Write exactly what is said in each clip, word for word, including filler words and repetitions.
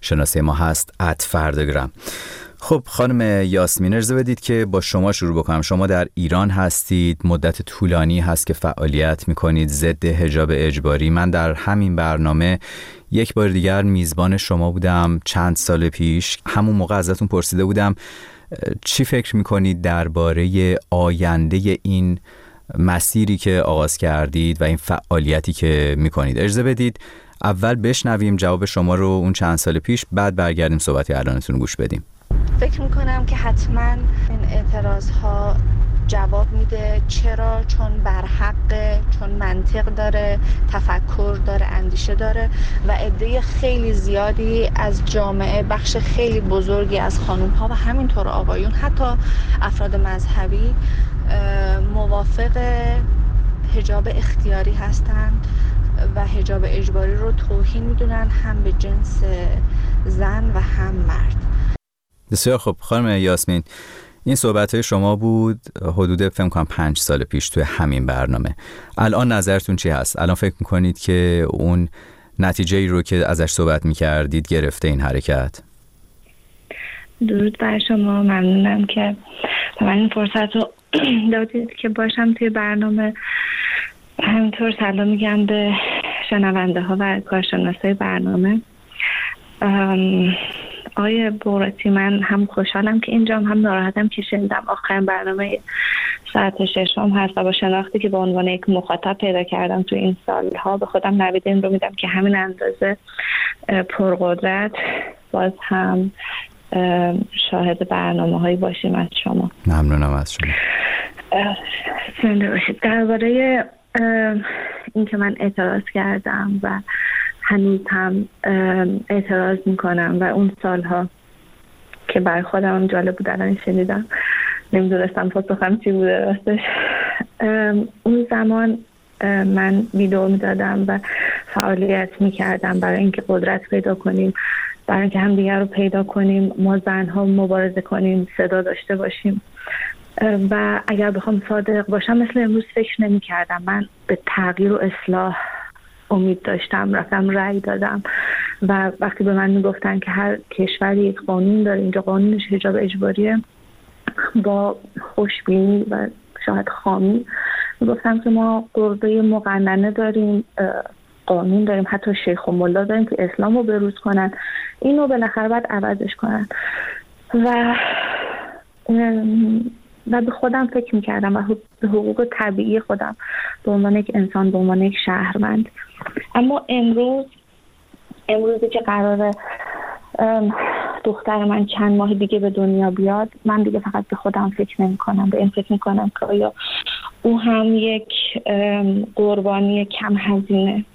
شناسه ما هست ات فرداگرام. خب خانم یاسمین، اجازه بدید که با شما شروع بکنم. شما در ایران هستید، مدت طولانی هست که فعالیت میکنید ضد حجاب اجباری. من در همین برنامه یک بار دیگر میزبان شما بودم چند سال پیش. همون موقع ازتون پرسیده بودم چی فکر میکنید درباره آینده این مسیری که آغاز کردید و این فعالیتی که میکنید. اجازه بدید اول بشنویم جواب شما رو اون چند سال پیش، بعد برگردیم صحبتی الانتون رو گوش بدیم. فکر میکنم که حتما این اعتراض ها جواب میده. چرا؟ چون برحقه، چون منطق داره، تفکر داره، اندیشه داره و عده خیلی زیادی از جامعه، بخش خیلی بزرگی از خانوم ها و همینطور آقایون، حتی افراد مذهبی موافق حجاب اختیاری هستند و حجاب اجباری رو توهین میدونن، هم به جنس زن و هم مرد. بسیار خب خانم یاسمین، این صحبت‌های شما بود حدود فکر کنم پنج سال پیش توی همین برنامه. الان نظرتون چی هست؟ الان فکر میکنید که اون نتیجه‌ای رو که ازش صحبت میکردید گرفته این حرکت؟ درود بر شما، ممنونم که به من این فرصت رو دادید که باشم توی برنامه. همینطور سلام میگم به شنونده ها و کارشناسای برنامه. آقای بغراتی، من هم خوشحالم که اینجام، هم ناراحتم که شنیدم آخرین برنامه ساعت ششم هست و با شناختی که به عنوان یک مخاطب پیدا کردم تو این سالها به خودم نوید این رو میدم که همین اندازه پرقدرت باز هم شاهد برنامه هایی باشیم از شما. ممنونم از شما. زنده باشید. درباره این که من اعتراض کردم و هنوز هم اعتراض میکنم و اون سالها که برای خودم هم جالب بود الان شنیدم، نمیدونستم پاسخم چی بوده راستش. اون زمان من ویدیو میدادم و فعالیت میکردم برای اینکه قدرت پیدا کنیم، برای اینکه هم دیگر رو پیدا کنیم، ما زنها مبارزه کنیم، صدا داشته باشیم. و اگر بخوام صادق باشم مثل امروز فکر نمی کردم. من به تغییر و اصلاح امید داشتم، رفتم رأی دادم و وقتی به من میگفتن که هر کشوری یک قانون داره، اینجا قانونش حجاب اجباریه، با خوشبینی و شاید خامی میگفتم که ما قربه مقننه داریم، قانون داریم، حتی شیخ و ملا داریم که اسلام رو بروز کنن، اینو بالاخره باید عوضش کنن. و و به خودم فکر میکردم و به حقوق طبیعی خودم به عنوان یک انسان، به عنوان یک شهروند. اما امروز امروزی که قراره دختر من چند ماه دیگه به دنیا بیاد، من دیگه فقط به خودم فکر نمی کنم، به این فکر می کنم که آیا او هم یک قربانی کم هزینه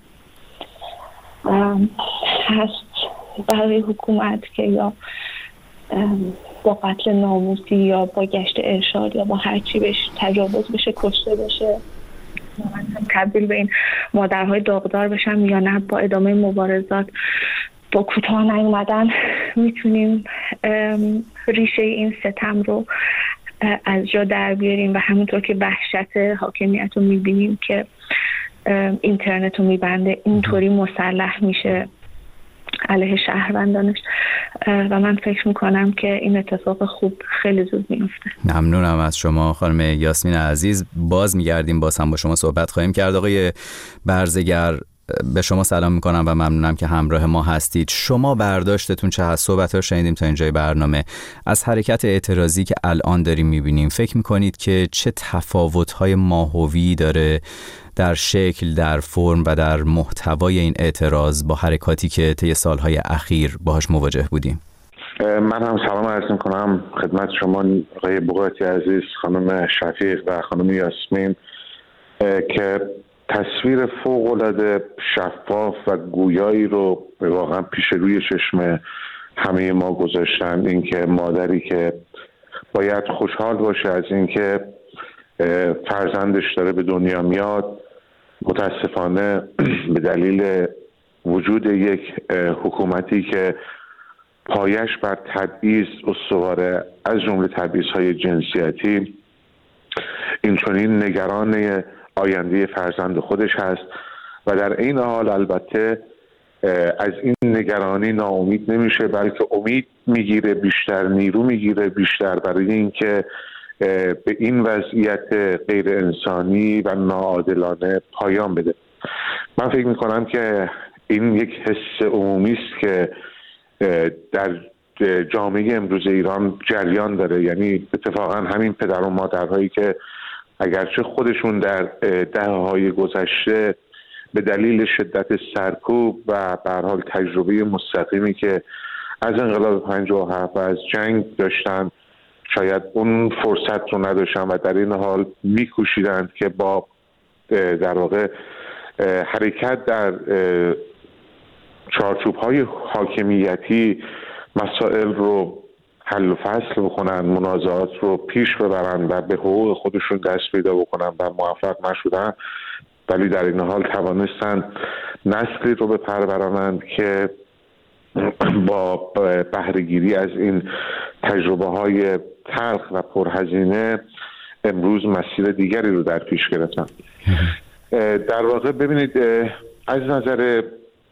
هست برای حکومت که یا با قتل ناموسی یا با گشت ارشاد یا با هر چی بهش تجاوز بشه، کشته بشه، تبدیل به این مادرهای داغدار بشن، یا نه با ادامه مبارزات با کوتاه نیومدن میتونیم ریشه این ستم رو از جا در بیاریم. و همونطور که وحشت حاکمیت رو میبینیم که اینترنت رو میبنده، اینطوری مسلح میشه علیه شهروندانش و من فکر میکنم که این اتفاق خوب خیلی زود میفته. ممنونم از شما خانم یاسمین عزیز. باز میگردیم، باز هم با شما صحبت خواهیم کرد. آقای برزگر، به شما سلام میکنم و ممنونم که همراه ما هستید. شما برداشتتون چه هست؟ صحبت ها شنیدیم تا اینجای برنامه از حرکت اعتراضی که الان داریم میبینیم. فکر میکنید که چه تفاوت‌های ماهوی داره در شکل، در فرم و در محتوای این اعتراض با حرکاتی که طی سالهای اخیر باهاش مواجه بودیم؟ من هم سلام عرض میکنم خدمت شما آقای بغراتی عزیز، خانم شفیق و خانم یاسمین که تصویر فوق‌العاده شفاف و گویایی رو واقعا پیش روی چشم همه ما گذاشتن. اینکه مادری که باید خوشحال باشه از اینکه فرزندش داره به دنیا میاد، متاسفانه به دلیل وجود یک حکومتی که پایش بر تبعیض استواره، از جمله تبعیض‌های جنسیتی، اینچنین نگران آینده فرزند خودش هست و در این حال البته از این این نگرانی ناامید نمیشه، بلکه امید میگیره بیشتر، نیرو میگیره بیشتر برای اینکه به این وضعیت غیر انسانی و ناعادلانه پایان بده. من فکر میکنم که این یک حس عمومی است که در جامعه امروز ایران جریان داره. یعنی اتفاقا همین پدر و مادرهایی که اگرچه خودشون در دهه‌های گذشته به دلیل شدت سرکوب و به هر حال تجربه مستقیمی که از انقلاب پنجاه و هفت و از جنگ داشتن، شاید اون فرصت رو نداشتن و در این حال میکوشیدند که با در واقع حرکت در چارچوب‌های حاکمیتی مسائل رو حل و فصل بکنن، منازعات رو پیش ببرن و به حقوق خودشون دست پیدا بکنن و موفق نشدن، ولی در این حال توانستن نسلی رو بپرورانند که با بهره‌گیری از این تجربه های تلخ و پرهزینه امروز مسیر دیگری رو در پیش گرفتن. در واقع ببینید، از نظر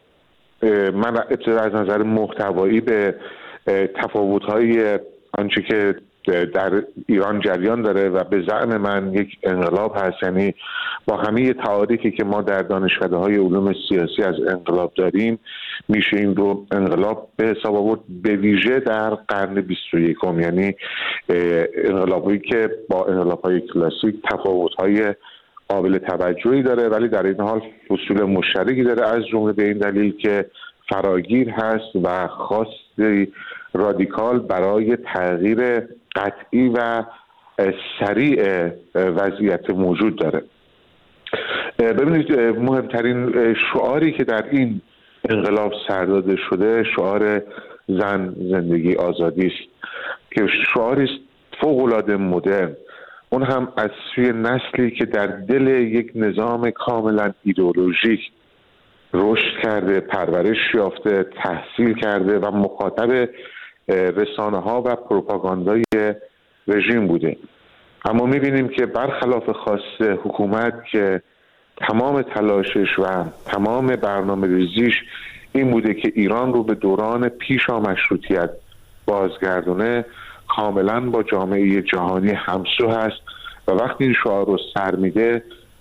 من ابتدا از نظر محتوایی به تفاوت‌های آنچه که در ایران جریان داره و به زعم من یک انقلاب هست، یعنی با همه تعاریفی که ما در دانشکده‌های علوم سیاسی از انقلاب داریم، میشه این رو انقلاب به حساب آورد، به ویژه در قرن بیست و یکم. یعنی انقلابی که با انقلاب‌های کلاسیک تفاوت‌های قابل توجهی داره، ولی در این حال اصول مشترکی داره، از جمله به این دلیل که فراگیر هست و خاصی رادیکال برای تغییر قطعی و سریع وضعیت موجود داره. ببینید، مهمترین شعاری که در این انقلاب سرداده شده شعار زن، زندگی، آزادی است که شعاری است فوق‌العاده مدرن، اون هم از سوی نسلی که در دل یک نظام کاملا ایدئولوژیک رشد کرده، پرورش یافته، تحصیل کرده و مخاطب رسانه ها و پروپاگاندای رژیم بوده. اما میبینیم که برخلاف خواست حکومت که تمام تلاشش و تمام برنامه ریزیش این بوده که ایران رو به دوران پیشا مشروطیت بازگردونه، کاملا با جامعه جهانی همسو هست و وقتی این شعار رو سر میده،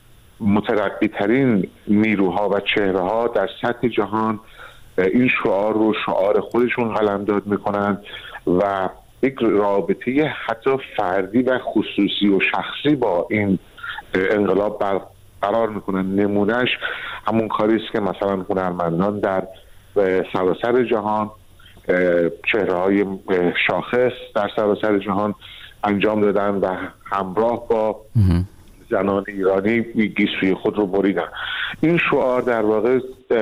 مترقی ترین نیروها و چهره ها در سطح جهان این شعار رو شعار خودشون قلمداد میکنن و یک رابطه حتی فردی و خصوصی و شخصی با این انقلاب برقرار میکنن. نمونهش همون کاری است که مثلا هنرمندان در سراسر جهان، چهره های شاخص در سراسر جهان انجام دادن و همراه با زنان ایرانی گیسوی خود رو بریدن. این شعار در واقع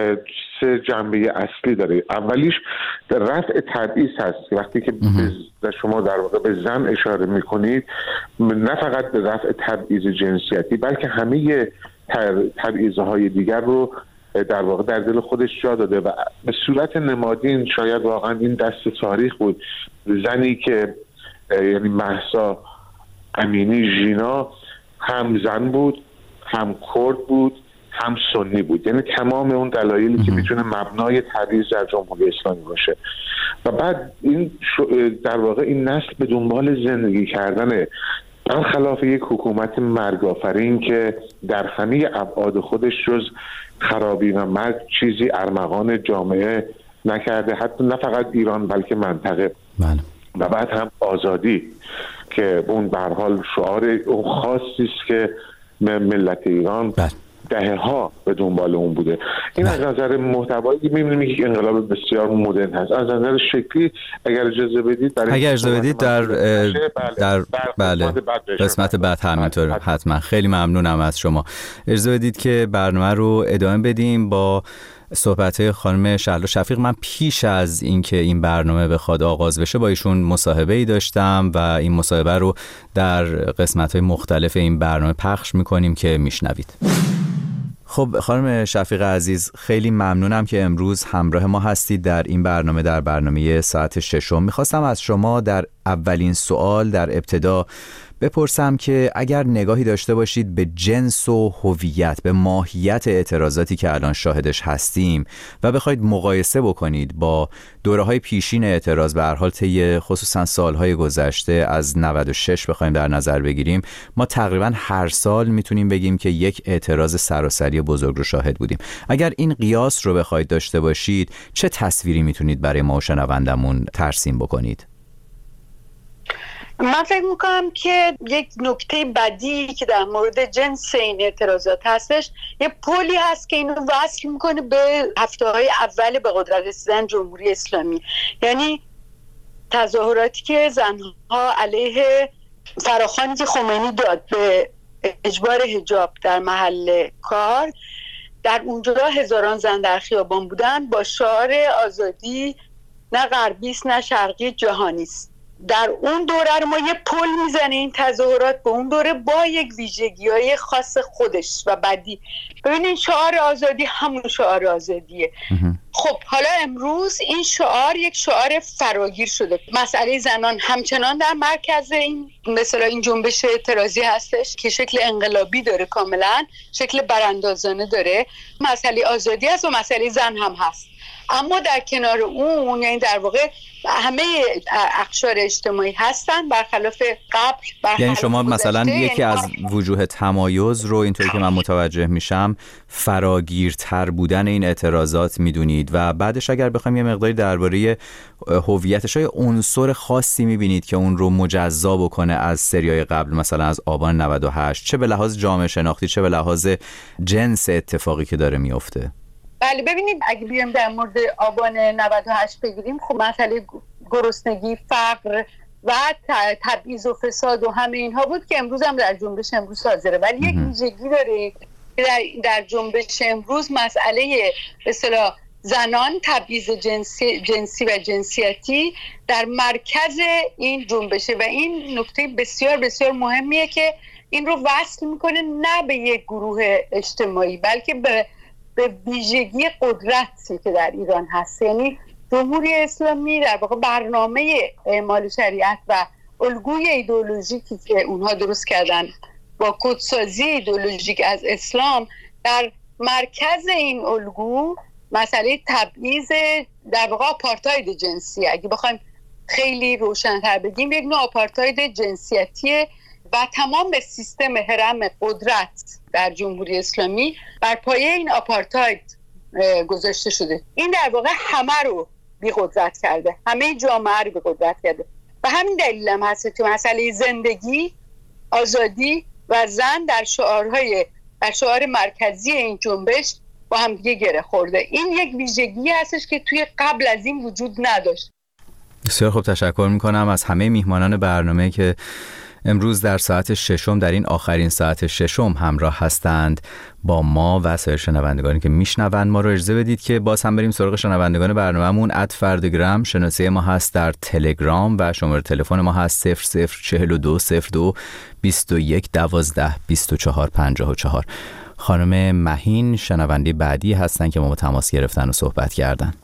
سه جنبه اصلی داره. اولیش در رفع تبعیض هست. وقتی که شما در واقع به زن اشاره میکنید، نه فقط به رفع تبعیض جنسیتی بلکه همه تبعیض‌های دیگر رو در واقع در دل خودش جا داده و به صورت نمادین شاید واقعا این دست تاریخ بود. زنی که یعنی مهسا امینی ژینا هم زن بود، هم کرد بود، هم سنی بود. یعنی تمام اون دلایلی که میتونه مبنای تبعیض در جمهوری اسلامی باشه. و بعد این در واقع این نسل به دنبال زندگی کردنه، برخلاف یک حکومت مرگ‌آفرین که در همه ابعاد خودش جز خرابی و مرگ چیزی ارمغان جامعه نکرده، حتی نه فقط ایران بلکه منطقه. بله. و بعد هم آزادی که اون به هر حال شعار اون خاصی است که ملت ایران بله. دهه ها به دنبال اون بوده. این از نظر محتوایی می‌بینیم که انقلاب بسیار مدرن هست. از نظر شکلی اگر اجازه بدید برای اگر اجازه بدید در در بله قسمت بعد همینطور حتما. خیلی ممنونم از شما. اجازه بدید که برنامه رو ادامه بدیم با صحبت خانم شهلا شفیق. من پیش از اینکه این برنامه بخواد آغاز بشه با ایشون مصاحبه‌ای داشتم و این مصاحبه رو در قسمت‌های مختلف این برنامه پخش می‌کنیم که میشنوید. خب خانم شفیق عزیز، خیلی ممنونم که امروز همراه ما هستید در این برنامه، در برنامه ساعت ششم. میخواستم از شما در اولین سوال در ابتدا بپرسم که اگر نگاهی داشته باشید به جنس و هویت، به ماهیت اعتراضاتی که الان شاهدش هستیم و بخواید مقایسه بکنید با دوره‌های پیشین اعتراض، به هر حال طی خصوصا سالهای گذشته از نود و شش بخوایم در نظر بگیریم، ما تقریبا هر سال میتونیم بگیم که یک اعتراض سراسری بزرگ رو شاهد بودیم. اگر این قیاس رو بخواید داشته باشید، چه تصویری میتونید برای ما و شنوندمون ترسیم بکنید؟ من فکر میکنم که یک نکته بدی که در مورد جنس این اعتراضات هستش، یه پلی هست که اینو وصل میکنه به هفته‌های اول به قدرت رسیدن جمهوری اسلامی. یعنی تظاهراتی که زنها علیه فراخوانی که خمینی داد به اجبار حجاب در محل کار، در اونجا هزاران زن در خیابان بودن با شعار آزادی نه غربی است نه شرقی، جهانی است. در اون دوره رو ما یه پل میزنه این تظاهرات به اون دوره با یک ویژگی‌های خاص خودش و بعدی. ببینید شعار آزادی همون شعار آزادیه. خب حالا امروز این شعار یک شعار فراگیر شده. مسئله زنان همچنان در مرکز این مثلا این جنبش اعتراضی هستش که شکل انقلابی داره، کاملا شکل براندازانه داره. مسئله آزادی هست و مسئله زن هم هست. اما در کنار اون، یعنی در واقع همه اقشار اجتماعی هستن برخلاف قبل. برخلاف یعنی شما مثلا یکی از وجوه تمایز رو اینطوری که من متوجه میشم فراگیرتر بودن این اعتراضات میدونید و بعدش اگر بخوایم یه مقداری درباره هویتش های عنصر خاصی میبینید که اون رو مجزا بکنه از سریای قبل، مثلا از آبان نود و هشت، چه به لحاظ جامعه شناختی چه به لحاظ جنس اتفاقی که داره میفته. بله ببینید اگه بیایم در مورد آبان نود و هشت بگیریم، خب مسئله گرسنگی، فقر و تبعیض و فساد و همه اینها بود که امروز هم در جنبش امروز حاضره. ولی یک ویژگی داره در در جنبش امروز، مسئله به اصطلاح زنان، تبعیض جنسی جنسی و جنسیتی در مرکز این جنبشه و این نکته بسیار بسیار مهمیه که این رو وصل میکنه نه به یک گروه اجتماعی بلکه به به ویژگی قدرتی که در ایران هست. یعنی جمهوری اسلامی در واقع برنامه اعمال شریعت و الگوی ایدئولوژیکی که اونها درست کردن با کدسازی ایدئولوژیک از اسلام، در مرکز این الگو مسئله تبعیض در واقع آپارتاید جنسی، اگه بخوایم خیلی روشن‌تر بگیم یک نوع آپارتاید جنسیتیه و تمام به سیستم هرم قدرت در جمهوری اسلامی بر پایه این آپارتاید گذاشته شده. این در واقع همه رو بی قدرت کرده، همه جامعه رو بی قدرت کرده و همین دلیل هم هست که مسئله زندگی، آزادی و زن در شعارهای در شعار مرکزی این جنبش با هم دیگه گره خورده. این یک ویژگی هستش که توی قبل از این وجود نداشت. بسیار خوب، تشکر میکنم از همه میهمانان برنامه که امروز در ساعت ششم، در این آخرین ساعت ششم همراه هستند با ما و سایر شنوندگانی که میشنوند ما رو. اجازه بدید که باز هم بریم سراغ شنوندگان برنامه‌مون. ات فردگرام شناسه ما هست در تلگرام و شماره تلفن ما هست صفر صفر چهل و دو صفر دو بیست و یک دوازده بیست و چهار پنجاه و چهار. خانم مهین شنونده بعدی هستن که ما با تماس گرفتن و صحبت کردن.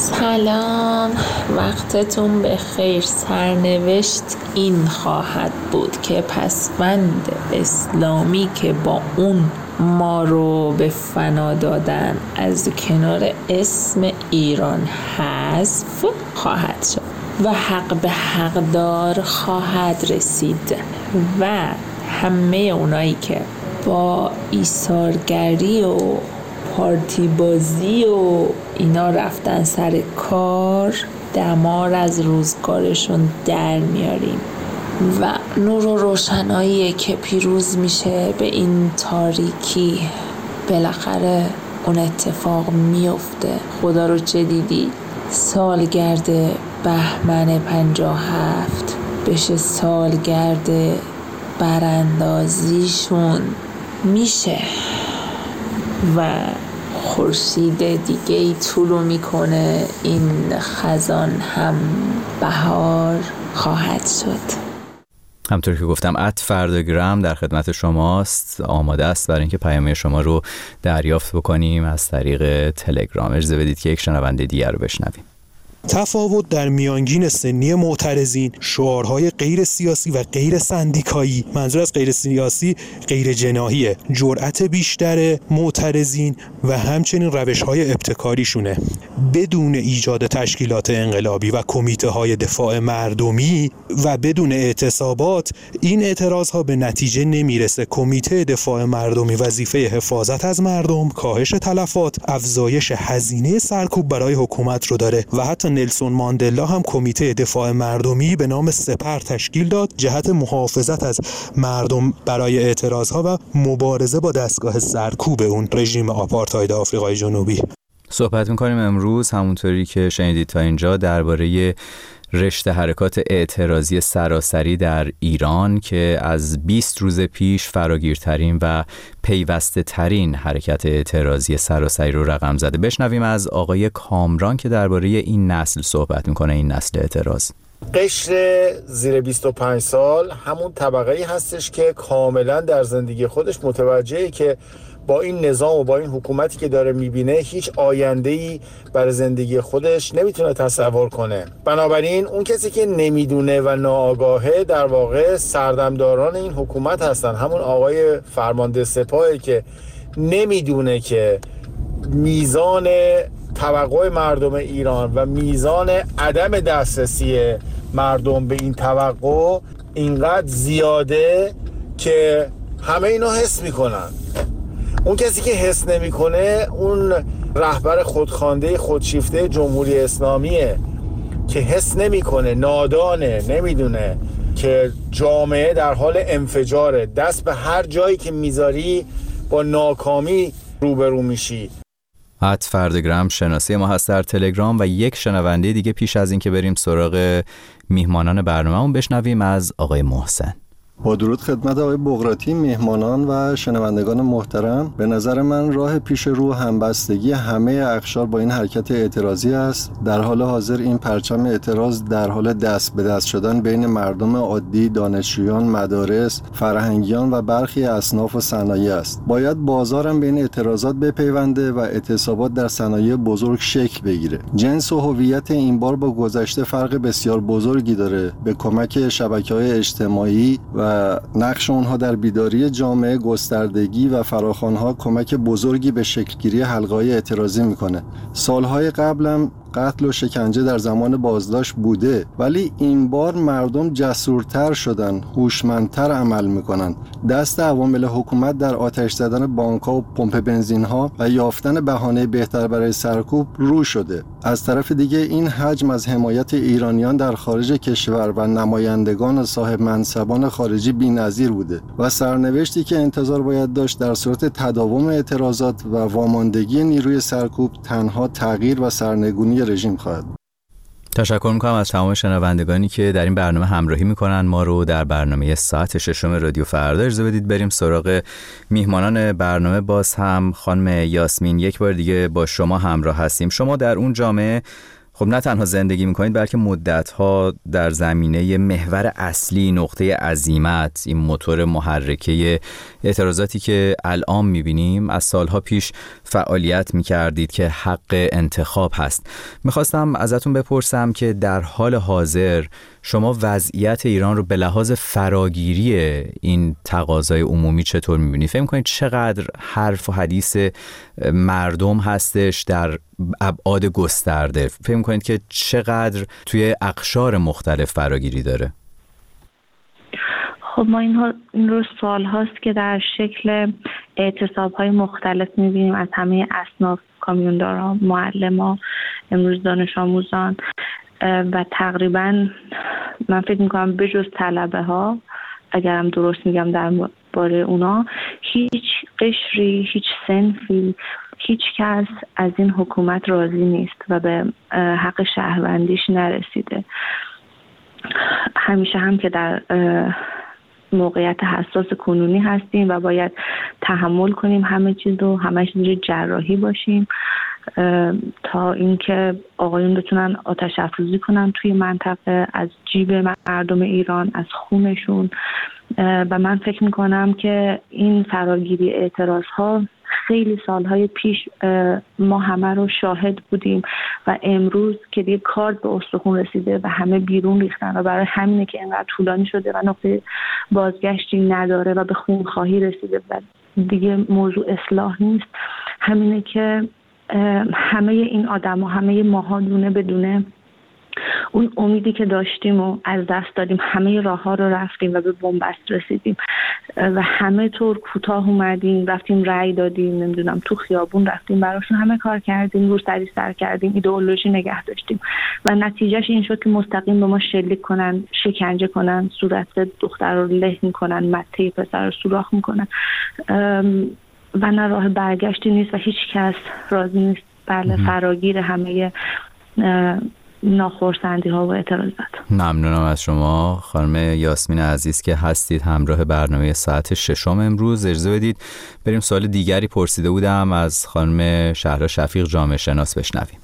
سلام، وقتتون بخیر. سرنوشت این خواهد بود که پسوند اسلامی که با اون ما رو به فنا دادن از کنار اسم ایران حذف خواهد شد و حق به حقدار خواهد رسید و همه اونایی که با ایثارگری و پارتی بازی و اینا رفتن سر کار، دمار از روزگارشون در میاریم و نور و روشنایی که پیروز میشه به این تاریکی. بالاخره اون اتفاق میفته. خدا رو چه دیدی؟ سالگرد بهمن پنجاه هفت بشه سالگرد براندازیشون میشه و خورشید دیگه ای طولو میکنه. این خزان هم بهار خواهد شد. همطور که گفتم ات فردگرام در خدمت شماست، آماده است برای اینکه پیام شما رو دریافت بکنیم از طریق تلگرام. اجازه بدید که یک شنونده دیگر رو بشنویم. تفاوت در میانگین سنی معترضین، شعارهای غیر سیاسی و غیر سندیکایی، منظور از غیر سیاسی غیر جناحیه، جرأت بیشتر معترضین و همچنین روش‌های ابتکاریشونه. بدون ایجاد تشکیلات انقلابی و کمیته‌های دفاع مردمی و بدون اعتصابات این اعتراضها به نتیجه نمیرسه. کمیته دفاع مردمی وظیفه حفاظت از مردم، کاهش تلفات، افزایش هزینه سرکوب برای حکومت رو داره و حتی نلسون ماندلا هم کمیته دفاع مردمی به نام سپر تشکیل داد جهت محافظت از مردم برای اعتراضها و مبارزه با دستگاه سرکوب اون رژیم آپارتاید آفریقای جنوبی. صحبت می‌کنیم امروز همونطوری که شنیدید تا اینجا درباره رشته حرکات اعتراضی سراسری در ایران که از بیست روز پیش فراگیرترین و پیوسته ترین حرکت اعتراضی سراسری رو رقم زده. بشنویم از آقای کامران که درباره این نسل صحبت میکنه، این نسل اعتراض. قشر زیر بیست و پنج سال همون طبقه‌ای هستش که کاملا در زندگی خودش متوجهه که با این نظام و با این حکومتی که داره میبینه هیچ آینده‌ای برای زندگی خودش نمیتونه تصور کنه. بنابراین اون کسی که نمیدونه و ناآگاهه در واقع سردمداران این حکومت هستن. همون آقای فرمانده سپاهی که نمیدونه که میزان توقع مردم ایران و میزان عدم دسترسی مردم به این توقع اینقدر زیاده که همه اینو حس میکنن. اون کسی که حس نمیکنه اون رهبر خودخوانده خودشیفته جمهوری اسلامیه که حس نمیکنه، نادانه، نمیدونه که جامعه در حال انفجاره. دست به هر جایی که میذاری با ناکامی روبرو میشی. ات فردگرام شناسی ما هست در تلگرام و یک شنونده دیگه پیش از این که بریم سراغ میهمانان برنامه‌مون بشنویم از آقای محسن. با درود خدمت آقای بغراتی، میهمانان و شنوندگان محترم. به نظر من راه پیش رو همبستگی همه اقشار با این حرکت اعتراضی است. در حال حاضر این پرچم اعتراض در حال دست به دست شدن بین مردم عادی، دانشجویان، مدارس، فرهنگیان و برخی اصناف و صنایع است. باید بازارم بین اعتراضات بپیونده و اعتصابات در صنایع بزرگ شکل بگیره. جنس و هویت این بار با گذشته فرق بسیار بزرگی داره. به کمک شبکه‌های اجتماعی و و نقش اونها در بیداری جامعه، گستردگی و فراخوان‌ها کمک بزرگی به شکلگیری حلقه‌های اعتراضی میکنه. سالهای قبلم قتل و شکنجه در زمان بازداشت بوده، ولی این بار مردم جسورتر شدن، هوشمندتر عمل میکنن. دست عوامل حکومت در آتش زدن بانک‌ها و پمپ بنزین‌ها و یافتن بهانه بهتر برای سرکوب رو شده. از طرف دیگه این حجم از حمایت ایرانیان در خارج کشور و نمایندگان و صاحب منصبان خارجی بی‌نظیر بوده و سرنوشتی که انتظار باید داشت در صورت تداوم اعتراضات و واماندگی نیروی سرکوب تنها تغییر و سرنگونی رژیم خواهد. تشکر میکنم از تمام شنوندگانی که در این برنامه همراهی میکنن ما رو در برنامه ساعت ششم رادیو فردا. اجازه بدید بریم سراغ میهمانان برنامه. باز هم خانم یاسمین یک بار دیگه با شما همراه هستیم. شما در اون جامعه خب نه تنها زندگی میکنید بلکه مدتها در زمینه محور اصلی، نقطه عزیمت، این موتور محرکه اعتراضاتی که الان میبینیم از سالها پیش فعالیت میکردید که حق انتخاب هست. میخواستم ازتون بپرسم که در حال حاضر شما وضعیت ایران رو به لحاظ فراگیری این تقاضای عمومی چطور میبینید؟ فکر میکنید چقدر حرف و حدیث مردم هستش در ابعاد گسترده؟ فکر میکنید که چقدر توی اقشار مختلف فراگیری داره؟ خب ما این, این رو سال هاست که در شکل اعتصاب های مختلف میبینیم از همه اصناف، کامیونداران، معلمان، امروز دانش آموزان و تقریبا من فکر میکنم بجز طلبه ها، اگرم درست میگم در باره اونا، هیچ قشری، هیچ صنفی، هیچ کس از این حکومت راضی نیست و به حق شهروندیش نرسیده. همیشه هم که در موقعیت حساس کنونی هستیم و باید تحمل کنیم همه چیز رو، همه چیز جراحی باشیم تا اینکه آقایون بتونن آتش افروزی کنن توی منطقه از جیب مردم ایران، از خونشون. و من فکر میکنم که این فراگیری اعتراض ها خیلی سالهای پیش ما همه رو شاهد بودیم و امروز که دیگه کارد به استخون رسیده و همه بیرون ریختن و برای همینه که اینقدر طولانی شده و نقطه بازگشتی نداره و به خونخواهی رسیده و دیگه موضوع اصلاح نیست. همینه که همه این آدم و همه ماها دونه بدونه اون امیدی که داشتیم و از دست دادیم، همه راه ها رو رفتیم و به بنبست رسیدیم و همه طور کوتاه اومدیم، رفتیم رأی دادیم، نمیدونم تو خیابون رفتیم براشون همه کار کردیم، رو سری سر کردیم، ایدئولوژی نگه داشتیم و نتیجهش این شد که مستقیم به ما شلیک کنن، شکنجه کنن، صورت دختر رو له میکنن، مته پسر رو سوراخ میکنن و نه راه برگشتی نیست و هیچ کس راضی نیست. بله، فراگیر همه ناخرسندی ها و اعتراضات. ممنونم از شما خانم یاسمین عزیز که هستید همراه برنامه ساعت ششم امروز. اجازه بدید بریم سوال دیگری پرسیده بودم از خانم شهلا شفیق جامعه شناس بشنویم.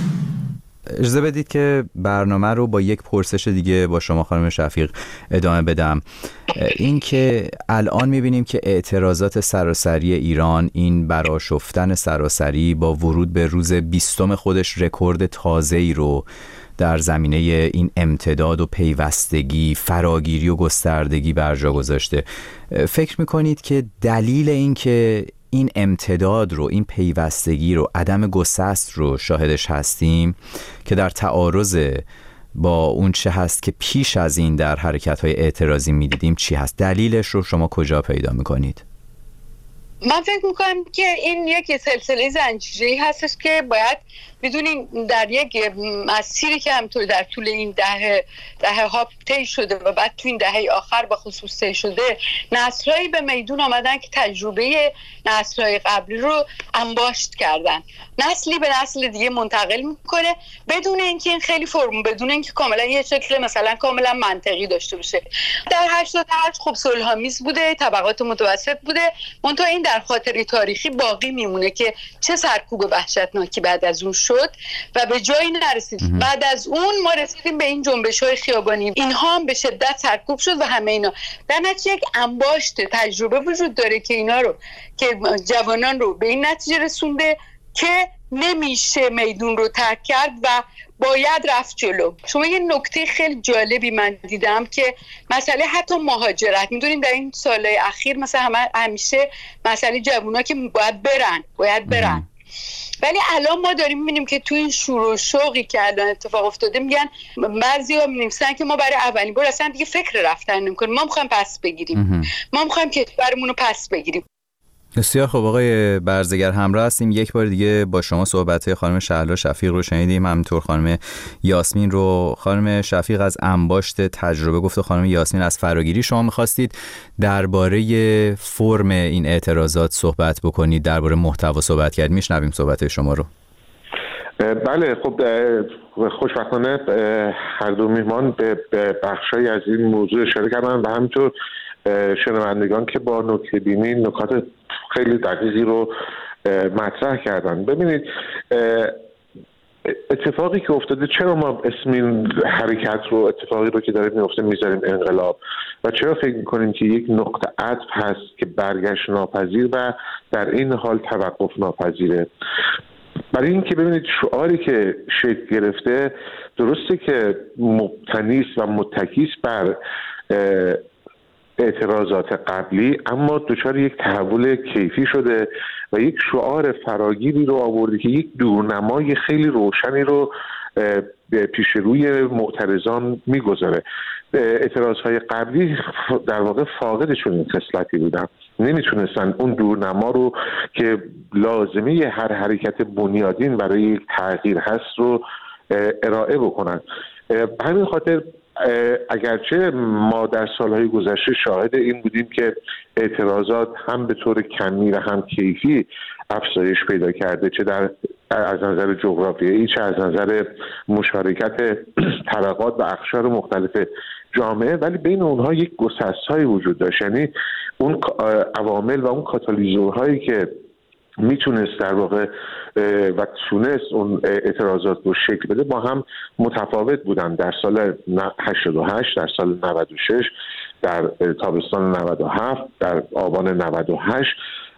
اجازه بدید که برنامه رو با یک پرسش دیگه با شما خانم شفیق ادامه بدم. این که الان میبینیم که اعتراضات سراسری ایران، این برآشفتن سراسری با ورود به روز بیستم خودش رکورد تازه‌ای رو در زمینه این امتداد و پیوستگی، فراگیری و گستردگی بر جا گذاشته. فکر میکنید که دلیل این که این امتداد رو، این پیوستگی رو، عدم گسست رو شاهدش هستیم که در تعارض با اون چه هست که پیش از این در حرکت‌های اعتراضی می‌دیدیم چی هست؟ دلیلش رو شما کجا پیدا می‌کنید؟ من فکر میکنم که این یک سلسله زنجیره‌ای هستش که باید بدونیم در یک مسیری که همطور در طول این دهه دهه ها طی شده و بعد تو این دهه آخر به خصوص طی شده، نسل‌هایی به میدون آمدن که تجربه نسل‌های قبلی رو انباشت کردن، نسلی به نسل دیگه منتقل میکنه بدون اینکه این خیلی فرم، بدون اینکه کاملا یه شکل مثلا کاملا منطقی داشته باشه. در هشتاد و هشت خب صلح‌آمیز بوده، طبقات متوسط بوده، منتها این در خاطره تاریخی باقی میمونه که چه سرکوب وحشتناکی بعد از اون شد و به جایی نرسید. بعد از اون ما رسیدیم به این جنبش‌های خیابانی، اینها هم به شدت سرکوب شد و همه اینا در نتیجه یک انباشت تجربه وجود داره که اینا رو که جوانان رو به این نتیجه رسونده که نمیشه میدون رو ترک کرد و باید رفت جلو. شما یه نکته خیلی جالبی من دیدم که مسئله حتی مهاجرت، میدونیم در این سالهای اخیر مثلا همه همیشه مسئله جوونا که باید برن باید برن ولی الان ما داریم میبینیم که تو این شور و شوقی که الان اتفاق افتاده میگن بعضی‌ها می‌نویسن که ما برای اولین بار اصلا دیگه فکر رفتن نمی‌کنیم، ما می‌خوایم پس بگیریم، ما می‌خوایم کشورمون رو پس بگیریم. بسیار خب آقای برزگر، همراه هستیم. یک بار دیگه با شما صحبت‌های خانم شهلا شفیق رو شنیدیم، همینطور خانم یاسمین رو. خانم شفیق از انباشت تجربه گفت و خانم یاسمین از فراگیری. شما می‌خواستید درباره فرم این اعتراضات صحبت بکنید، درباره محتوا صحبت کرد. میشنویم صحبت‌های شما رو. بله، خب خوشبختانه هر دو میهمان به بخشای از این موضوع اشاره کردن و همینطور شنوندگان که با نکته بینی نکات خیلی دقیقی رو مطرح کردن. ببینید اتفاقی که افتاده، چرا ما اسم این حرکت رو، اتفاقی رو که داره میفته میذاریم انقلاب و چرا فکر میکنیم که یک نقطه عطف هست که برگشت ناپذیر و در این حال توقف ناپذیره؟ برای این که ببینید شعاری که شکل گرفته درسته که مبتنی است و متکی است بر اعتراضات قبلی، اما دچار یک تحول کیفی شده و یک شعار فراگیری رو آورده که یک دورنمای خیلی روشنی رو پیش روی معترضان میگذاره. اعتراضهای قبلی در واقع فاقدشون این خصلتی بودن، نمیتونستن اون دورنما رو که لازمه هر حرکت بنیادین برای یک تغییر هست رو ارائه بکنن. همین خاطر اگرچه ما در سالهای گذشته شاهد این بودیم که اعتراضات هم به طور کمی و هم کیفی افزایش پیدا کرده، چه در از نظر جغرافیایی چه از نظر مشارکت طبقات و اقشار مختلف جامعه، ولی بین اونها یک گسست‌هایی وجود داشت. یعنی اون عوامل و اون کاتالیزورهایی که میتونست در واقع و تونست اون اعتراضات رو شکل بده با هم متفاوت بودن. در سال هشتاد و هشت، در سال نود و شش، در تابستان نود و هفت، در آبان نود و هشت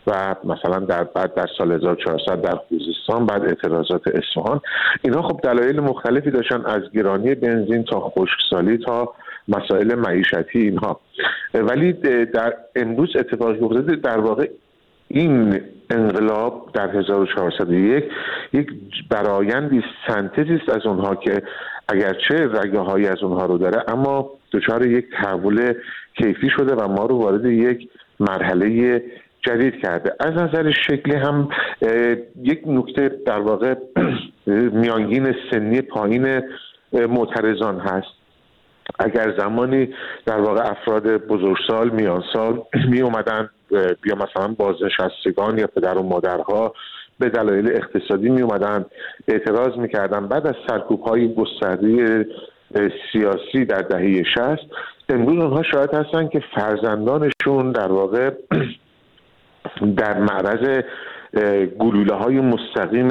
و مثلا در بعد در سال هزار و چهارصد در خوزستان، بعد اعتراضات اصفهان. اینا خب دلایل مختلفی داشتن، از گرانی بنزین تا خشکسالی تا مسائل معیشتی اینها. ولی در امروز اتفاقی افتاده در واقع این انقلاب در هزار و چهارصد و یک یک برآیندی سنتزی است از اونها که اگرچه رگه هایی از اونها رو داره اما دچار یک تحول کیفی شده و ما رو وارد یک مرحله جدید کرده. از نظر شکلی هم یک نکته در واقع میانگین سنی پایین معترضان هست. اگر زمانی در واقع افراد بزرگسال میانسال می اومدن یا مثلا بازنشستگان یا پدر و مادرها به دلایل اقتصادی می اومدن اعتراض میکردن بعد از سرکوب‌های گسترده سیاسی در دهه شصت، امروز اونها شاهد هستن که فرزندانشون در واقع در معرض گلوله‌های مستقیم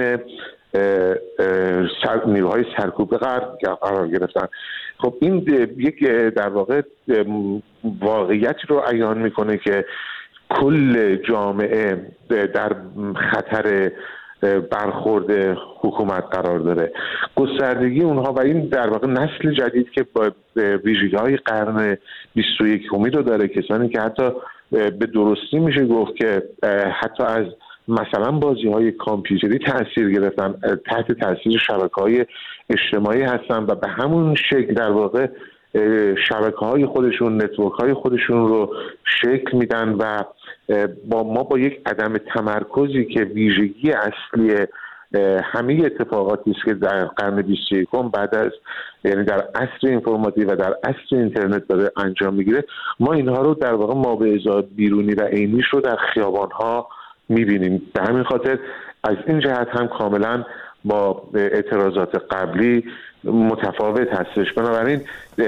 سر نیروهای سرکوبه قرار گرفتن. خب این یک در واقع واقعیت رو عیان میکنه که کل جامعه در خطر برخورد حکومت قرار داره. گستردگی اونها و این در واقع نسل جدید که با ویژگی‌های قرن بیست و یکم رو داره، کسانی که حتی به درستی میشه گفت که حتی از مثلا بازی‌های کامپیوتری تأثیر گرفتن، تحت تأثیر شبکه‌های اجتماعی هستن و به همون شکل در واقع شبکه‌های خودشون، نتورک‌های خودشون رو شکل میدن و با ما با یک عدم تمرکزی که ویژگی اصلی همه اتفاقاتی است که در قرن بیست و یکم بعد از یعنی در عصر اینفرماتیو و در عصر اینترنت داره انجام میگیره، ما اینها رو در واقع مابعضا بیرونی و عینیش رو در خیابان‌ها میبینیم. به همین خاطر از این جهت هم کاملا با اعتراضات قبلی متفاوت هستش. بنابراین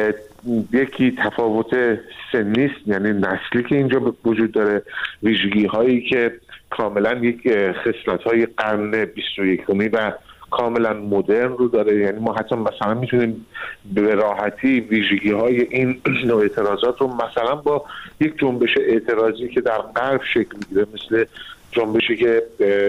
یکی تفاوت سنی است، یعنی نسلی که اینجا وجود داره، ویژگی هایی که کاملا یک خصلت های قرن بیست و یکمی و کاملا مدرن رو داره. یعنی ما حتی مثلا میتونیم به راحتی ویژگی های این نوع اعتراضات رو مثلا با یک جنبش اعتراضی که در غرب شکل میگیره، مثل جنبشی که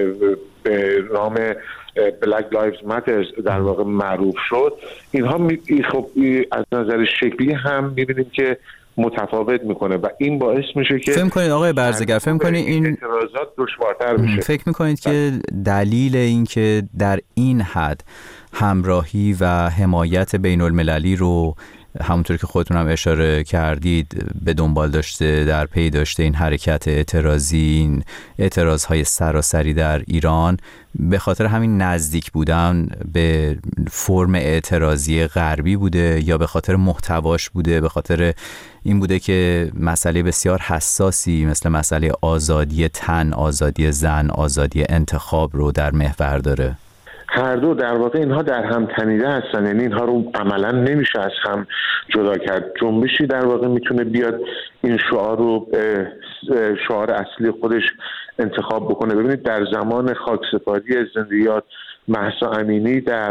به نام Black Lives Matter در واقع معروف شد، اینها می خب از نظر شکلی هم می‌بینیم که متفاوت میکنه و این باعث میشه که فهم کنید آقای برزگر، فهم کنید این اعتراضات دشوارتر بشه. فکر میکنید که دلیل این که در این حد همراهی و حمایت بین المللی رو همونطور که خودتون هم اشاره کردید به دنبال داشته، در پی داشته این حرکت اعتراضی، این اعتراضهای سراسری در ایران، به خاطر همین نزدیک بودن به فرم اعتراضی غربی بوده یا به خاطر محتواش بوده، به خاطر این بوده که مسئله بسیار حساسی مثل مسئله آزادی تن، آزادی زن، آزادی انتخاب رو در محور داره؟ هر دو در واقع اینها در هم تنیده هستن، یعنی اینها رو عملا نمیشه از هم جدا کرد. جنبشی در واقع میتونه بیاد این شعار رو شعار اصلی خودش انتخاب بکنه. ببینید در زمان خاکسپاری زندیات مهسا امینی در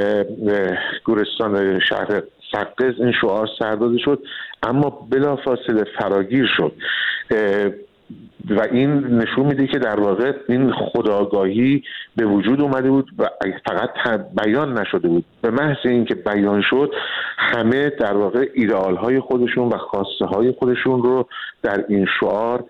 گورستان شهر سقز این شعار سرداده شد اما بلافاصله فراگیر شد و این نشون میده که در واقع این خودآگاهی به وجود اومده بود و فقط بیان نشده بود. به محض اینکه بیان شد همه در واقع ایدئال‌های خودشون و خواسته‌های خودشون رو در این شعار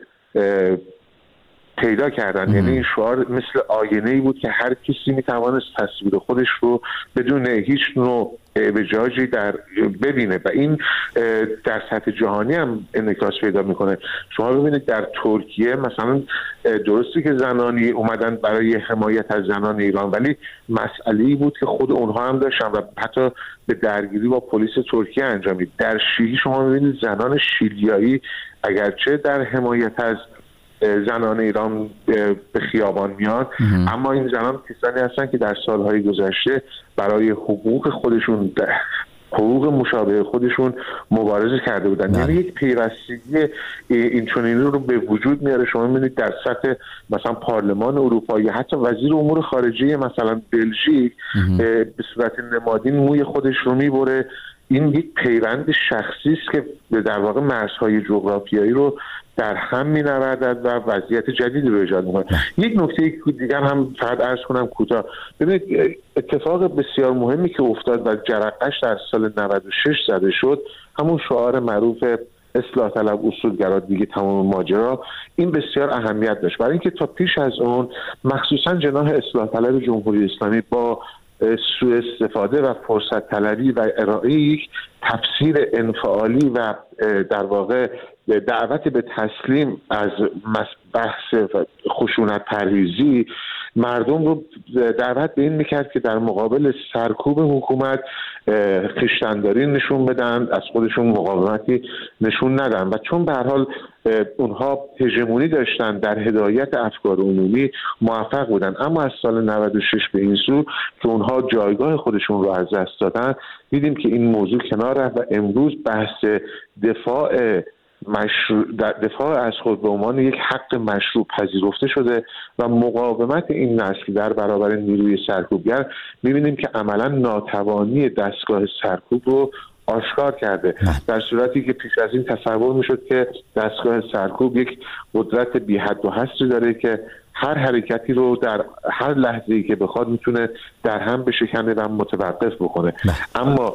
پیدا کردن. یعنی این شعار مثل آینه‌ای بود که هر کسی میتوانست تصویر خودش رو بدون هیچ نوع اعوجاجی در ببینه و این در سطح جهانی هم انعکاس پیدا میکنه. شما ببینید در ترکیه مثلا درستی که زنانی اومدن برای حمایت از زنان ایران، ولی مسئله‌ای بود که خود اونها هم داشتن و حتی به درگیری با پلیس ترکیه انجامید. در شیلی شما ببینید زنان شیلیایی اگرچه در حمایت از زنان ایران به خیابان میان، اما این زنان کسانی هستن که در سالهای گذشته برای حقوق خودشون، حقوق مشابه خودشون مبارزه کرده بودن. یعنی یک پیوستگی این چنینی رو به وجود میاره. شما می‌بینید در سطح مثلا پارلمان اروپا یا حتی وزیر امور خارجه مثلا بلژیک به صورت نمادین موی خودش رو میبره این یک پیوند شخصی است که در واقع مرزهای جغرافیایی رو در هم می‌نوردد و وضعیت جدیدی رو ایجاد می‌کنه. یک نکته دیگر هم فقط عرض کنم کوتاه. ببینید اتفاق بسیار مهمی که افتاد و جرقه‌اش در سال نود و شش زده شد، همون شعار معروف اصلاح طلب اصولگرا دیگه تمام ماجرا، این بسیار اهمیت داشت، برای اینکه تا پیش از اون مخصوصا جناح اصلاح طلب جمهوری اسلامی با سوء استفاده و فرصت طلبی و ارائه یک تفسیر انفعالی و در واقع دعوت به تسلیم از بحث خشونت پرهیزی مردم رو دعوت به این میکرد که در مقابل سرکوب حکومت خویشتن‌داری نشون بدن، از خودشون مقاومتی نشون ندن و چون به هر حال اونها هژمونی داشتن در هدایت افکار عمومی موفق بودن. اما از سال نود و شش به این سو که اونها جایگاه خودشون رو از دست دادن، دیدیم که این موضوع کنار رفت و امروز بحث دفاع مشروع دفاع از خود به عنوان یک حق مشروع پذیرفته شده و مقاومت این نسل در برابر نیروی سرکوبگر می‌بینیم که عملاً ناتوانی دستگاه سرکوب رو آشکار کرده، در صورتی که پیش از این تصور می‌شد که دستگاه سرکوب یک قدرت بی حد و حصری داره که هر حرکتی رو در هر لحظه‌ای که بخواد میتونه در هم بشکنه و متوقف بکنه. اما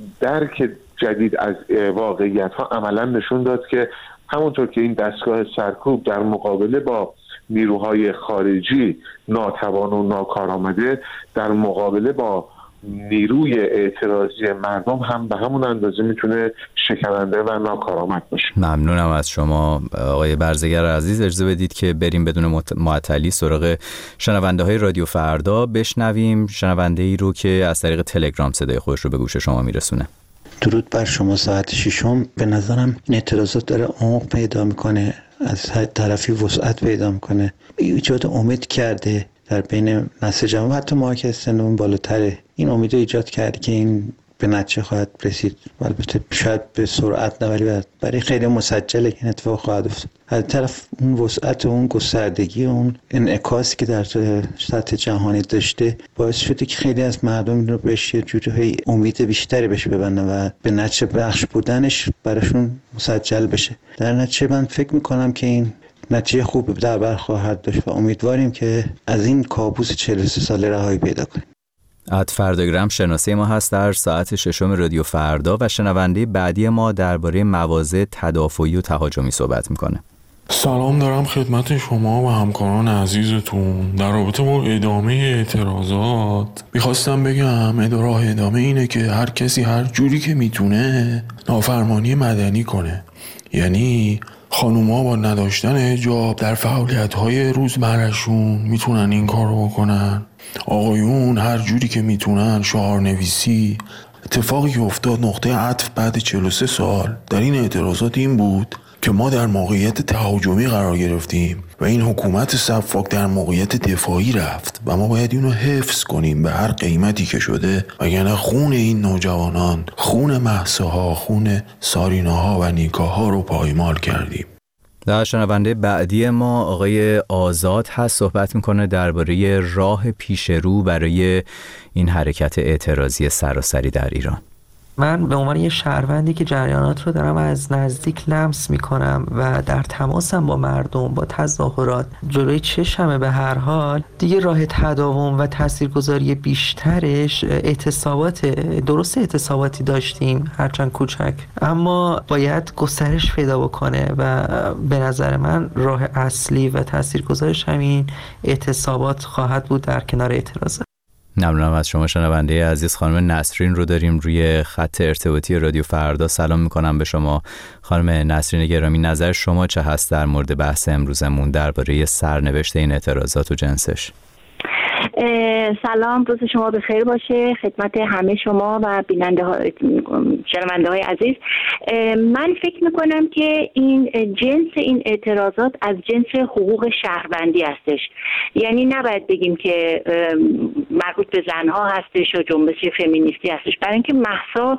درک جدید از واقعیت ها عملا نشون داد که همونطور که این دستگاه سرکوب در مقابله با نیروهای خارجی ناتوان و ناکارآمده، در مقابله با نیروی اعتراضی مردم هم به همون اندازه میتونه شکننده و ناکارآمد باشه. ممنونم از شما آقای برزگر عزیز. اجازه بدید که بریم بدون معطلی سراغ شنونده های رادیو فردا، بشنویم شنونده ای رو که از طریق تلگرام صدای خودش رو به گوش شما میرسونه. درود بر شما. ساعت ششم به نظرم این اعتراضات داره عمق پیدا میکنه، از هر طرفی وسعت پیدا میکنه، ایجاد امید کرده در بین نسل جوان، حتی ما که سنمون بالاتره این امید ایجاد کرده که این به نتیجه خواهد رسید. البته شاید به سرعت نه، ولی برای خیلی مسجله که این اتفاق خواهد افتاد. از طرف اون وسعت و اون گستردگی و اون انعکاسی که در سطح جهانی داشته باعث شده که خیلی از مردم رو بهش یه جوری امید بیشتری بشه ببندن و به نتیجه بخش بودنش براشون مسجل بشه. در نتیجه من فکر میکنم که این نتیجه خوب در بر خواهد داشت و امیدواریم که از این کابوس چهل و سه ساله رهایی پیدا کنیم. اد فرداگرام شناسه ما هست در ساعت ششم رادیو فردا و شنونده بعدی ما درباره مواضع تدافعی و تهاجمی صحبت میکنه. سلام دارم خدمت شما و همکاران عزیزتون. در رابطه با ادامه اعتراضات میخواستم بگم راه ادامه اینه که هر کسی هر جوری که میتونه نافرمانی مدنی کنه. یعنی خانوما با نداشتن حجاب در فعالیت‌های روزمره‌شون میتونن این کار رو بکنن. آقایون هر جوری که میتونن شعار نویسی. اتفاقی که افتاد نقطه عطف بعد چهل و سه سال در این اعتراضات این بود که ما در موقعیت تهاجمی قرار گرفتیم و این حکومت صفاک در موقعیت دفاعی رفت و ما باید اینو حفظ کنیم به هر قیمتی که شده، وگرنه خون این نوجوانان، خون مهساها، خون ساریناها و نیکاها رو پایمال کردیم. در شنونده بعدی ما آقای آزاد هست، صحبت میکنه درباره راه پیش رو برای این حرکت اعتراضی سراسری در ایران. من به عنوان یه شهروندی که جریانات رو دارم از نزدیک لمس میکنم و در تماسم با مردم، با تظاهرات، جلوی چشمه، به هر حال دیگه راه تداوم و تاثیرگذاری بیشترش اعتصابات. درست اعتصاباتی داشتیم هرچند کوچک، اما باید گسترش پیدا بکنه و به نظر من راه اصلی و تاثیرگذارش همین اعتصابات خواهد بود در کنار اعتراضات. ممنونم از شما شنونده عزیز. خانم نسرین رو داریم روی خط ارتباطی رادیو فردا. سلام میکنم به شما خانم نسرین گرامی. نظر شما چه هست در مورد بحث امروزمون درباره سرنوشت این اعتراضات و جنسش؟ سلام، روز شما بخیر باشه خدمت همه شما و بیننده ها، شنونده های عزیز. من فکر میکنم که این جنس این اعتراضات از جنس حقوق شهروندی هستش. یعنی نباید بگیم که مربوط به زنها هستش و جنبش فمینیستی هستش، برای اینکه مهسا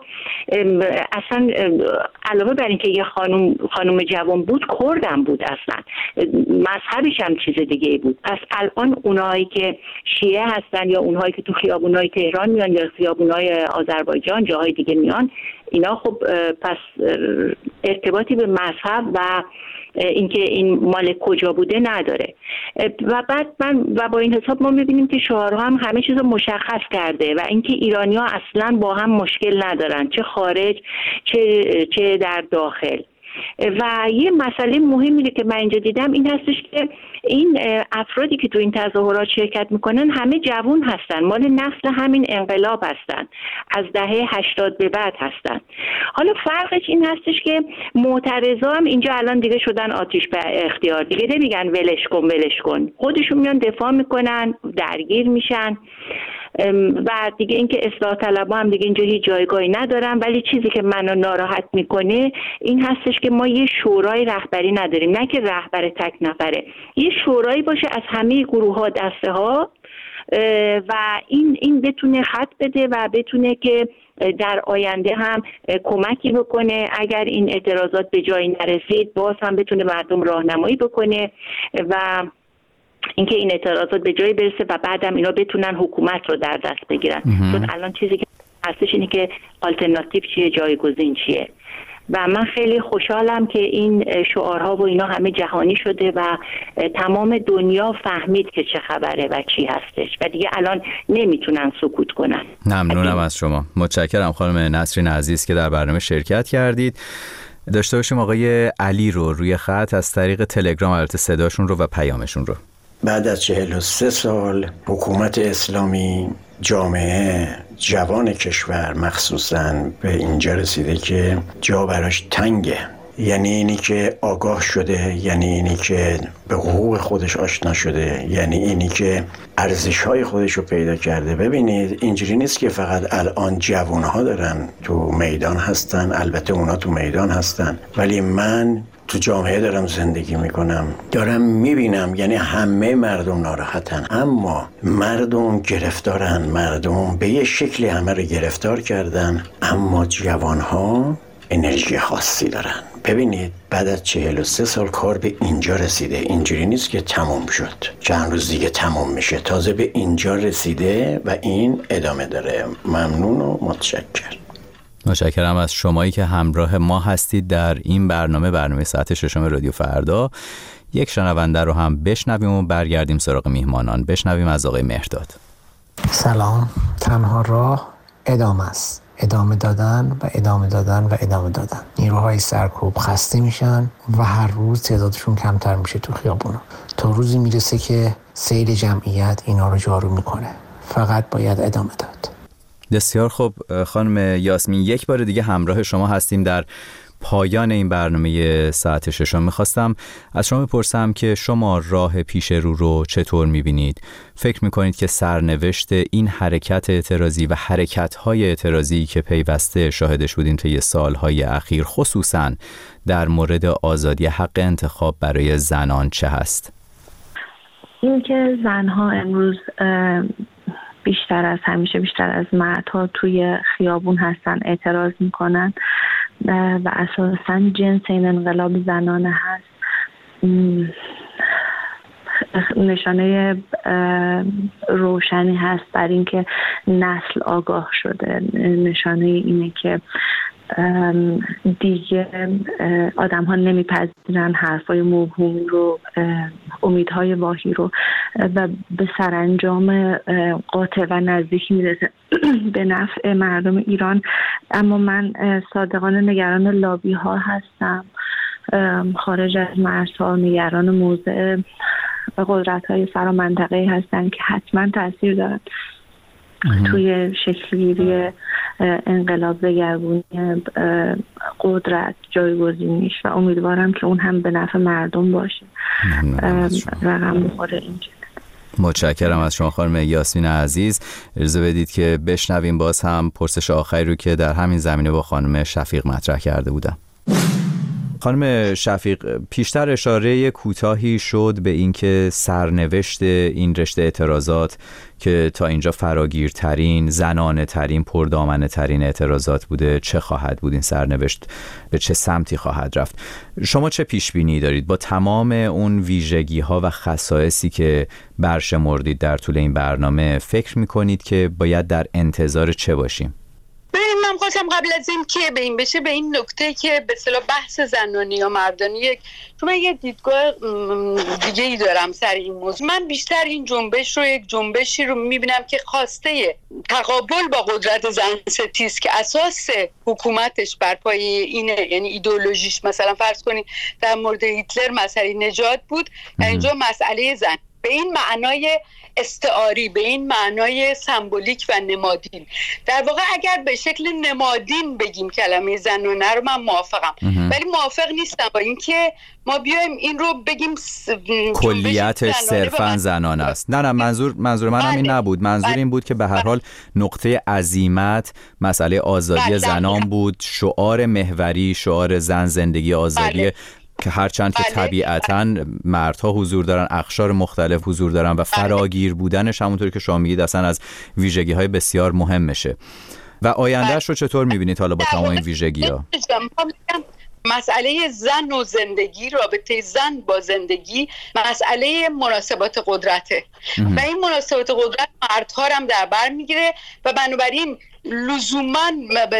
اصلا علاوه بر اینکه یه خانم خانم جوان بود، کردم بود، اصلا مذهبش هم چیز دیگه بود. پس الان اونایی که شیعه هستن میرن یا اونهایی که تو خیابونای تهران میان یا خیابونای آذربایجان جاهای دیگه میان، اینا خب پس ارتباطی به مذهب و اینکه این مال کجا بوده نداره. و بعد من و با این حساب ما میبینیم که شعارها هم همه چیز رو مشخص کرده و اینکه ایرانی‌ها اصلاً با هم مشکل ندارن، چه خارج چه چه در داخل. و یه مسئله مهمی که من اینجا دیدم این هستش که این افرادی که تو این تظاهرات شرکت میکنن همه جوان هستن، مال نسل همین انقلاب هستن، از دهه هشتاد به بعد هستن. حالا فرقش این هستش که معترضا هم اینجا الان دیگه شدن آتش به اختیار، دیگه نمیگن ولش کن ولش کن، خودشون میان دفاع میکنن، درگیر میشن و دیگه اینکه اصلاح طلبها هم دیگه اینجا هیچ جایگاهی ندارن. ولی چیزی که منو ناراحت میکنه این هستش که ما یه شورای رهبری نداریم، نه که رهبر تک نفره، یه شورایی باشه از همه گروه ها دسته ها و این این بتونه خط بده و بتونه که در آینده هم کمکی بکنه، اگر این اعتراضات به جایی نرسید باز هم بتونه مردم راهنمایی بکنه و اینکه این اعتراضات به جایی برسه و بعدم اینا بتونن حکومت رو در دست بگیرن. چون الان چیزی که هستش اینه که آلترناتیو چیه، جایگزین چیه. و من خیلی خوشحالم که این شعارها و اینا همه جهانی شده و تمام دنیا فهمید که چه خبره و چی هستش و دیگه الان نمیتونن سکوت کنن. ممنونم از شما. متشکرم خانم نسرین عزیز که در برنامه شرکت کردید. داشته باشیم آقای علی رو روی خط از طریق تلگرام، البته صداشون رو و پیامشون رو. بعد از چهل و سه سال حکومت اسلامی، جامعه، جوان کشور مخصوصاً به اینجا رسیده که جا براش تنگه. یعنی اینی که آگاه شده، یعنی اینی که به حقوق خودش آشنا شده، یعنی اینی که ارزش‌های خودش رو پیدا کرده. ببینید اینجوری نیست که فقط الان جوان‌ها دارن تو میدان هستن، البته اونا تو میدان هستن، ولی من تو جامعه دارم زندگی میکنم، دارم میبینم، یعنی همه مردم ناراحتن، اما مردم گرفتارن، مردم به یه شکلی همه رو گرفتار کردن، اما جوانها انرژی خاصی دارن. ببینید بعد از چهل و سه سال کار به اینجا رسیده، اینجوری نیست که تمام شد، چند روز دیگه تمام میشه، تازه به اینجا رسیده و این ادامه داره. ممنون و متشکرم. متشکرم از شمایی که همراه ما هستید در این برنامه، برنامه ساعت ششم رادیو فردا. یک شنونده رو هم بشنویم و برگردیم سراغ میهمانان. بشنویم از آقای مهرداد. سلام. تنها راه ادامه است، ادامه دادن و ادامه دادن و ادامه دادن. نیروهای سرکوب خسته میشن و هر روز تعدادشون کمتر میشه تو خیابونا، تا روزی میرسه که سیل جمعیت اینا رو جارو میکنه. فقط باید ادامه داد. بسیار خوب خانم یاسمین، یک بار دیگه همراه شما هستیم در پایان این برنامه ساعت ششم. میخواستم از شما بپرسم که شما راه پیش رو رو چطور میبینید؟ فکر میکنید که سرنوشت این حرکت اعتراضی و حرکت‌های اعتراضی که پیوسته شاهدش بودیم طی سالهای اخیر، خصوصاً در مورد آزادی حق انتخاب برای زنان، چه هست؟ این که زنها امروز بیشتر از همیشه، بیشتر از مردها توی خیابون هستن، اعتراض میکنن و اساساً جنس این انقلاب زنانه هست، نشانه روشنی هست بر اینکه نسل آگاه شده، نشانه اینه که دیگه آدم ها نمیپذیرن حرفای موهومی رو، امیدهای واهی رو و به سرانجام قاطع و نزدیک میرسه به نفع مردم ایران. اما من صادقانه نگران لابی ها هستم خارج از مرزها، نگران موضع قدرت های فرامنطقه‌ای هستن که حتما تاثیر دارن توی شکلگیری انقلاب، دگرگونی قدرت، جایگزینیش و امیدوارم که اون هم به نفع مردم باشه رقم بخوره اینجا. متشکرم از شما خانم یاسمین عزیز. اجازه بدید که بشنویم باز هم پرسش آخری رو که در همین زمینه با خانم شفیق مطرح کرده بودم. خانم شفیق، پیشتر اشاره کوتاهی شد به اینکه سرنوشت این رشته اعتراضات که تا اینجا فراگیرترین، زنانه ترین، پردامنه ترین اعتراضات بوده، چه خواهد بود این سرنوشت، به چه سمتی خواهد رفت؟ شما چه پیش بینی دارید با تمام اون ویژگی ها و خصائصی که برشمردید در طول این برنامه؟ فکر میکنید که باید در انتظار چه باشیم؟ من خواستم قبل از این که به این بشه به این نکته که به اصطلاح بحث زنانی یا مردانی یک، چون من یه دیدگاه دیگه ای دارم سر این موضوع. من بیشتر این جنبش رو یک جنبشی رو میبینم که خواسته تقابل با قدرت زن ستیز که اساس حکومتش بر پای اینه، یعنی ایدئولوژیش مثلا فرض کنید در مورد هیتلر مسئله نجات بود، اینجا مسئله زن به این معنای استعاری، به این معنای سمبولیک و نمادین. در واقع اگر به شکل نمادین بگیم کلمه زنانه رو من موافقم، ولی موافق نیستم با اینکه ما بیایم این رو بگیم کلیت صرفاً زنانه است. نه نه منظور منظور من هم این نبود. منظور بله. این بود که به هر حال نقطه عزیمت مسئله آزادی بله. زنان بود، شعار محوری، شعار زن زندگی آزادی بله. که هرچند که طبیعتاً مردها حضور دارن، اقشار مختلف حضور دارن و فراگیر بودنش همونطوری که شما میگید اصلا از ویژگی‌های بسیار مهمشه. و آیندهش رو چطور میبینید حالا با تمام این ویژگی‌ها؟ مسئله زن و زندگی، رابطه زن با زندگی مسئله مناسبات قدرته و این مناسبات قدرت مردها هم در بر میگیره و بنابراین لزوما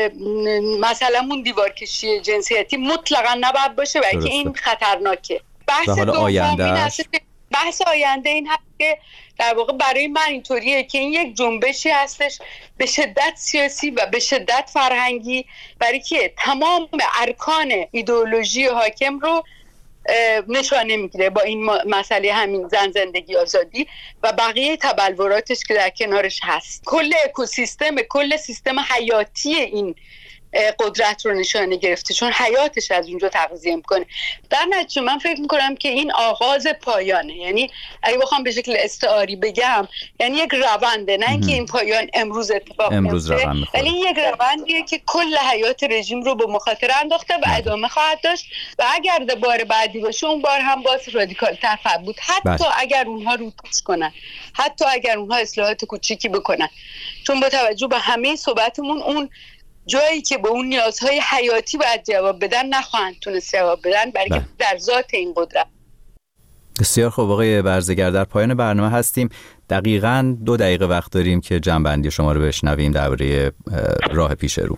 مثلا اون دیوارکشی جنسیتی مطلقا نباید باشه و اینکه این خطرناکه. بحث دوم بحث آینده این هست که در واقع برای من اینطوریه که این یک جنبشی هستش به شدت سیاسی و به شدت فرهنگی، برای که تمام ارکان ایدئولوژی حاکم رو نشانه میگیره با این مسئله همین زن زندگی آزادی و بقیه تبلوراتش که در کنارش هست. کل اکوسیستم، کل سیستم حیاتی این قدرت رو نشانه گرفته، چون حیاتش از اونجا تغذیه میکنه. در نتیجه من فکر میکنم که این آغاز پایانه، یعنی اگه بخوام به شکل استعاری بگم یعنی یک رونده، نه اینکه این پایان امروز اتفاق میفته، ولی یک روندیه که کل حیات رژیم رو به مخاطره انداخته و ادامه خواهد داشت و اگر بار بعدی باشه اون بار هم باز رادیکال تر خواهد بود، حتی بس. اگر اونها روکش کنن، حتی اگر اونها اصلاحات کوچیکی بکنن، چون با توجه به همه صحبتمون اون جایی که به اون نیازهای حیاتی باید جواب بدن نخواهند تونست جواب بدن، برای که در ذات این قدرت. بسیار خوب آقای برزگر، در پایان برنامه هستیم. دقیقاً دو دقیقه وقت داریم که جنبندی شما رو بشنویم درباره راه پیش رو.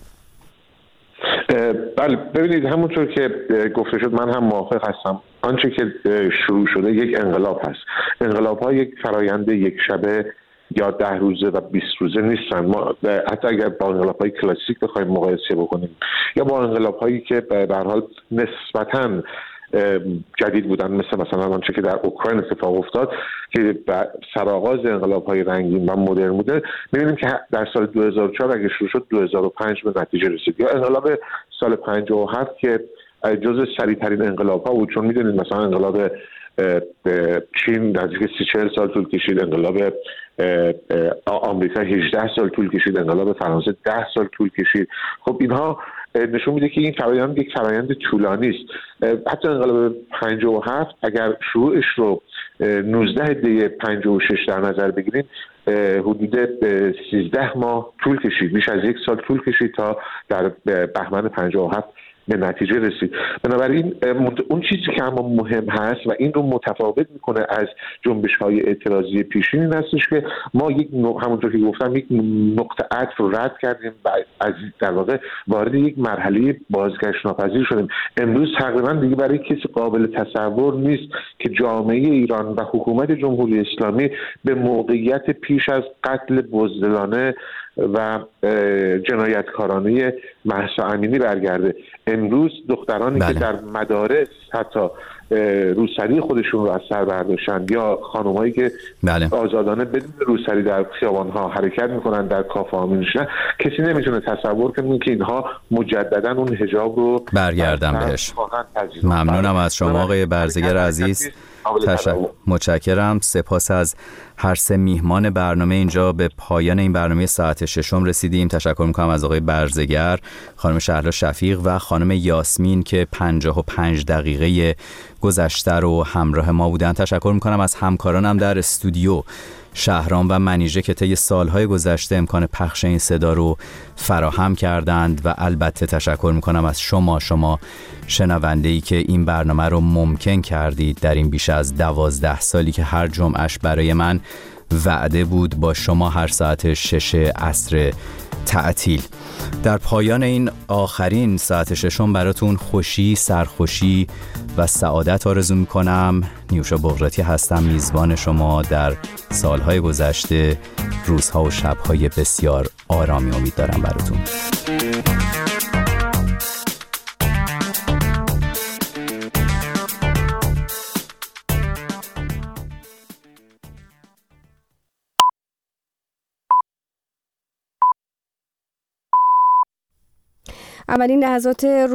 بله ببینید، همونطور که گفته شد من هم موافق هستم. آنچه که شروع شده یک انقلاب هست. انقلاب ها یک فرایند یک شبه یا ده روزه و بیست روزه نیستن. ما حتی اگر با انقلاب‌های کلاسیک بخوایم مقایسه بکنیم یا با انقلاب‌هایی که به هر حال نسبتاً جدید بودن، مثل مثلا آنچه که در اوکراین اتفاق افتاد که سرآغاز انقلاب‌های رنگین و مدرن بوده، می‌بینیم که در سال دو هزار و چهار اگه شروع شد دو هزار و پنج به نتیجه رسید، یا انقلاب سال پنجاه و هفت که جزو سریع‌ترین انقلاب‌ها بود، چون می‌دونید مثلا انقلاب چین نزدیک سی چهل سال طول کشید، انقلاب آمریکا هجده سال طول کشید، انقلاب فرانسه ده سال طول کشید. خب اینها نشون میده که این فرآیند یک فرآیند طولانی است. حتی انقلاب پنجاه و هفت اگر شروعش رو نوزده دی پنجاه و شش در نظر بگیریم، حدود سیزده ماه طول کشید، بیش از یک سال طول کشید تا در بهمن پنجاه و هفت به نتیجه رسید. بنابراین اون چیزی که اما مهم هست و این رو متفاوت میکنه از جنبش‌های اعتراضی پیشین این هستش که ما یک همونطور که گفتم یک نقطه عطف رو رد کردیم و از در واقع وارد یک مرحله بازگشت ناپذیر شدیم. امروز تقریبا دیگه برای کسی قابل تصور نیست که جامعه ایران و حکومت جمهوری اسلامی به موقعیت پیش از قتل بزدلانه و جنایتکارانه مهسا امینی برگرده. امروز دخترانی بله. که در مدارس حتی روسری خودشون رو از سر برداشتن، یا خانم‌هایی که بله. آزادانه بدون روسری در خیابان‌ها حرکت میکنن، در کافه ها می‌نشینن، کسی نمیتونه تصور کنه که اینها مجددا اون حجاب رو برگردن بهش. ممنونم از شما آقای برزگر عزیز. تشکر. متشکرم. سپاس از هر سه میهمان برنامه. اینجا به پایان این برنامه ساعت ششم رسیدیم. تشکر میکنم از آقای برزگر، خانم شهلا شفیق و خانم یاسمین که پنجاه و پنج دقیقه گذشته رو همراه ما بودن. تشکر میکنم از همکارانم در استودیو، شهرام و منیژه که طی سالهای گذشته امکان پخش این صدا رو فراهم کردند و البته تشکر میکنم از شما شما شنونده‌ای که این برنامه رو ممکن کردید در این بیش از دوازده سالی که هر جمعهش برای من وعده بود با شما هر ساعت شش عصر تعطیل. در پایان این آخرین ساعت ششم براتون خوشی، سرخوشی و سعادت آرزو میکنم. نیوشا بغراتی هستم، میزبان شما در سالهای گذشته. روزها و شبهای بسیار آرامی امید دارم براتون. اولین لحظات